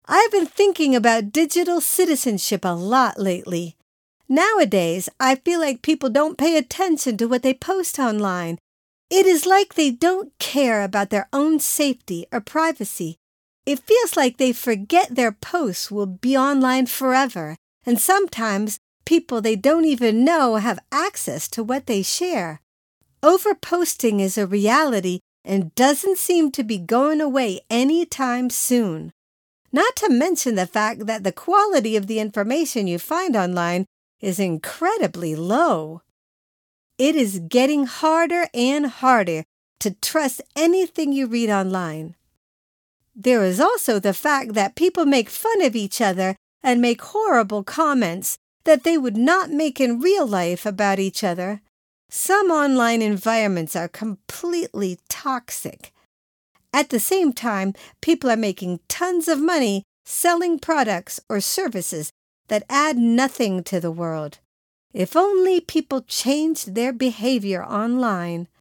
I've been thinking about digital citizenship a lot lately. Nowadays, I feel like people don't pay attention to what they post online. It is like they don't care about their own safety or privacy. It feels like they forget their posts will be online forever, and sometimes people they don't even know have access to what they share. Overposting is a reality and doesn't seem to be going away anytime soon. Not to mention the fact that the quality of the information you find online is incredibly low. It is getting harder and harder to trust anything you read online. There is also the fact that people make fun of each other and make horrible comments that they would not make in real life about each other. Some online environments are completely toxic. At the same time, people are making tons of money selling products or services that add nothing to the world. If only people changed their behavior online.